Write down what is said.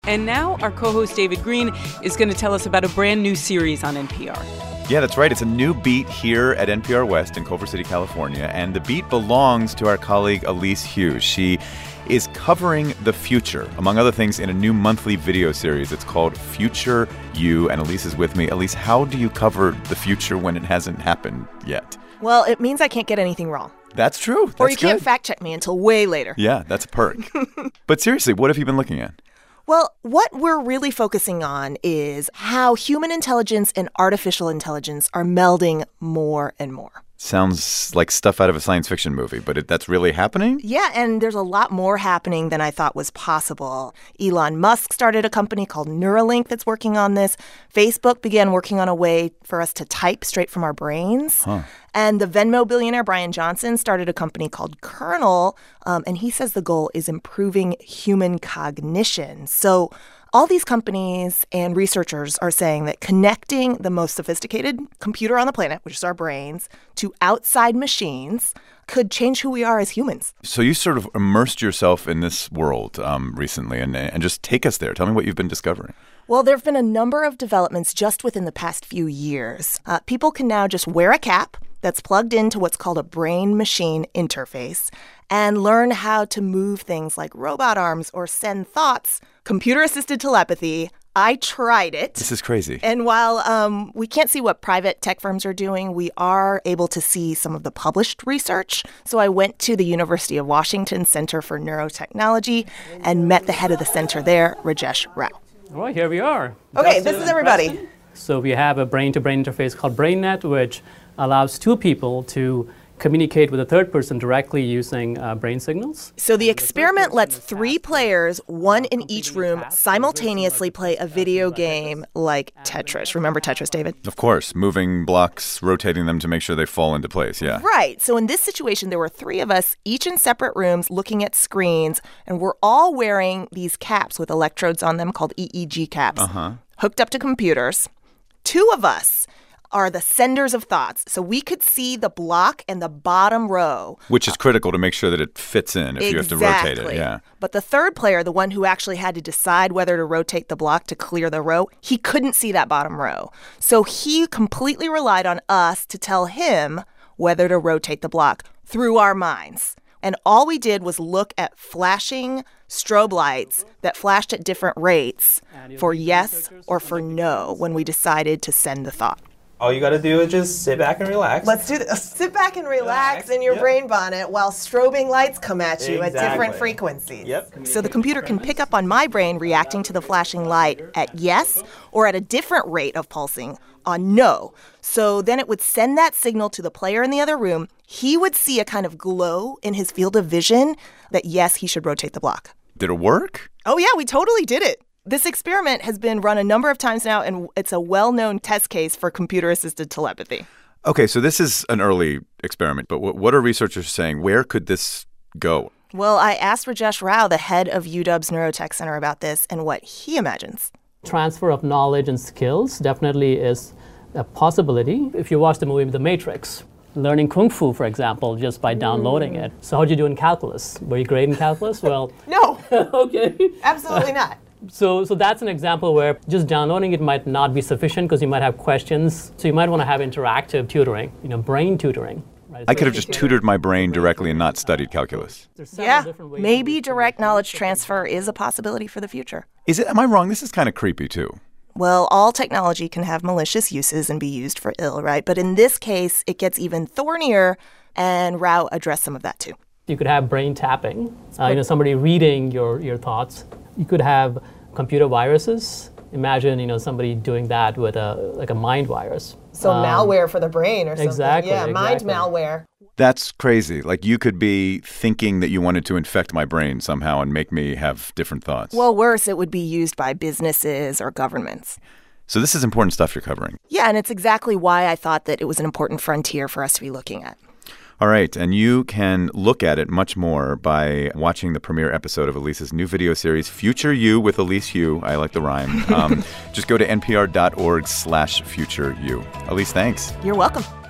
And now our co-host David Greene is going to tell us about a brand new series on NPR. Yeah, that's right. It's a new beat here at NPR West in Culver City, California. And the beat belongs to our colleague Elise Hu. She is covering the future, among other things, in a new monthly video series. It's called Future You, and Elise is with me. Elise, how do you cover the future when it hasn't happened yet? Well, it means I can't get anything wrong. That's true. That's or you can't good. fact check me until way later. Yeah, that's a perk. But seriously, what have you been looking at? Well, what we're really focusing on is how human intelligence and artificial intelligence are melding more and more. Sounds like stuff out of a science fiction movie, but that's really happening? Yeah, and there's a lot more happening than I thought was possible. Elon Musk started a company called Neuralink that's working on this. Facebook began working on a way for us to type straight from our brains. And the Venmo billionaire Brian Johnson started a company called Kernel, and he says the goal is improving human cognition. So all these companies and researchers are saying that connecting the most sophisticated computer on the planet, which is our brains, to outside machines could change who we are as humans. So you sort of immersed yourself in this world recently, and just take us there. Tell me what you've been discovering. Well, there have been a number of developments just within the past few years. People can now just wear a cap that's plugged into what's called a brain-machine interface and learn how to move things like robot arms or send thoughts, computer-assisted telepathy. I tried it. This is crazy. And while we can't see what private tech firms are doing, we are able to see some of the published research. So I went to the University of Washington Center for Neurotechnology and met the head of the center there, Rajesh Rao. All right, here we are. Okay, this is everybody. So we have a brain-to-brain interface called BrainNet, which allows two people to communicate with a third person directly using brain signals. So the experiment lets three players, one in each room, simultaneously play a video game like Tetris. Remember Tetris, David? Of course. Moving blocks, rotating them to make sure they fall into place, yeah. Right. So in this situation, there were three of us, each in separate rooms, looking at screens, and we're all wearing these caps with electrodes on them called EEG caps, hooked up to computers. Two of us are the senders of thoughts. So we could see the block and the bottom row. Which is critical to make sure that it fits in if you have to rotate it. Yeah. But the third player, the one who actually had to decide whether to rotate the block to clear the row, he couldn't see that bottom row. So he completely relied on us to tell him whether to rotate the block through our minds. And all we did was look at flashing strobe lights that flashed at different rates for yes or for no when we decided to send the thought. All you got to do is just sit back and relax. Let's do this. Sit back and relax in your brain bonnet while strobing lights come at you at different frequencies. Yep. So the computer can pick up on my brain reacting to the flashing light at yes or at a different rate of pulsing on no. So then it would send that signal to the player in the other room. He would see a kind of glow in his field of vision that yes, he should rotate the block. Did it work? Oh, yeah, we totally did it. This experiment has been run a number of times now, and it's a well-known test case for computer-assisted telepathy. Okay, so this is an early experiment, but what are researchers saying? Where could this go? Well, I asked Rajesh Rao, the head of UW's Neurotech Center, about this and what he imagines. Transfer of knowledge and skills definitely is a possibility. If you watch the movie The Matrix, learning Kung Fu, for example, just by downloading it. So how'd you do in calculus? Were you great in calculus? Well, no. Okay. Absolutely not. So that's an example where just downloading it might not be sufficient because you might have questions. So you might want to have interactive tutoring, brain tutoring. Right? I could have just tutored my brain directly and not studied calculus. Yeah, maybe direct knowledge transfer is a possibility for the future. Is it? Am I wrong? This is kind of creepy, too. Well, all technology can have malicious uses and be used for ill, right? But in this case, it gets even thornier, and Rao addressed some of that, too. You could have brain tapping, somebody reading your thoughts. You could have computer viruses. Imagine, somebody doing that with a mind virus. So malware for the brain or something. Exactly. Yeah, mind malware. That's crazy. Like, you could be thinking that you wanted to infect my brain somehow and make me have different thoughts. Well, worse, it would be used by businesses or governments. So this is important stuff you're covering. Yeah, and it's exactly why I thought that it was an important frontier for us to be looking at. All right, and you can look at it much more by watching the premiere episode of Elise's new video series, Future You with Elise Hu. I like the rhyme. Just go to npr.org/futureyou. Elise, thanks. You're welcome.